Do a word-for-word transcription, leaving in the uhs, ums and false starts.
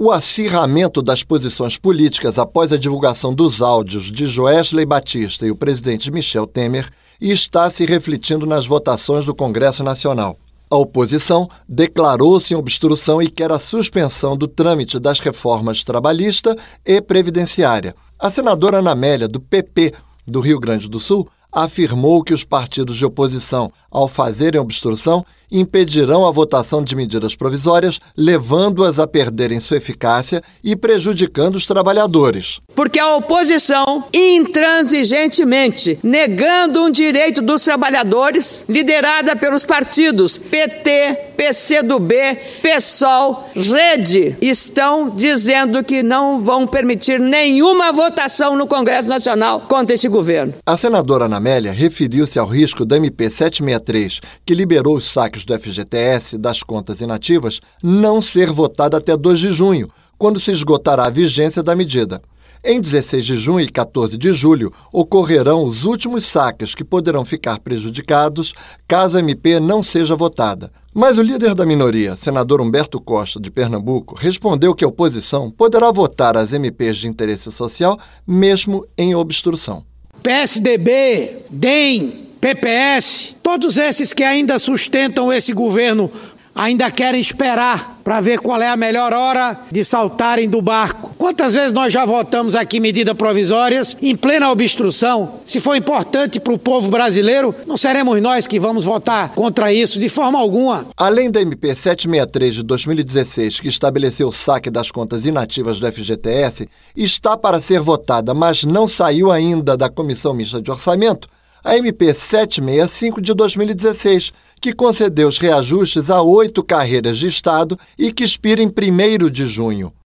O acirramento das posições políticas após a divulgação dos áudios de Joesley Batista e o presidente Michel Temer está se refletindo nas votações do Congresso Nacional. A oposição declarou-se em obstrução e quer a suspensão do trâmite das reformas trabalhista e previdenciária. A senadora Ana Amélia, do P P do Rio Grande do Sul, afirmou que os partidos de oposição, ao fazerem obstrução, impedirão a votação de medidas provisórias, levando-as a perderem sua eficácia e prejudicando os trabalhadores. Porque a oposição, intransigentemente, negando um direito dos trabalhadores, liderada pelos partidos P T, P C do B, PSOL, Rede, estão dizendo que não vão permitir nenhuma votação no Congresso Nacional contra esse governo. A senadora Ana Amélia referiu-se ao risco da M P setecentos e sessenta e três, que liberou os saques do F G T S das contas inativas, não ser votada até dois de junho, quando se esgotará a vigência da medida. Em dezesseis de junho e quatorze de julho, ocorrerão os últimos saques que poderão ficar prejudicados caso a M P não seja votada. Mas o líder da minoria, senador Humberto Costa, de Pernambuco, respondeu que a oposição poderá votar as M Ps de interesse social mesmo em obstrução. P S D B, D E M, P P S, todos esses que ainda sustentam esse governo ainda querem esperar para ver qual é a melhor hora de saltarem do barco. Quantas vezes nós já votamos aqui medidas provisórias em plena obstrução? Se for importante para o povo brasileiro, não seremos nós que vamos votar contra isso de forma alguma. Além da M P setecentos e sessenta e três de dois mil e dezesseis, que estabeleceu o saque das contas inativas do F G T S, está para ser votada, mas não saiu ainda da Comissão Mista de Orçamento, a M P setecentos e sessenta e cinco de dois mil e dezesseis, que concedeu os reajustes a oito carreiras de Estado e que expira em primeiro de junho.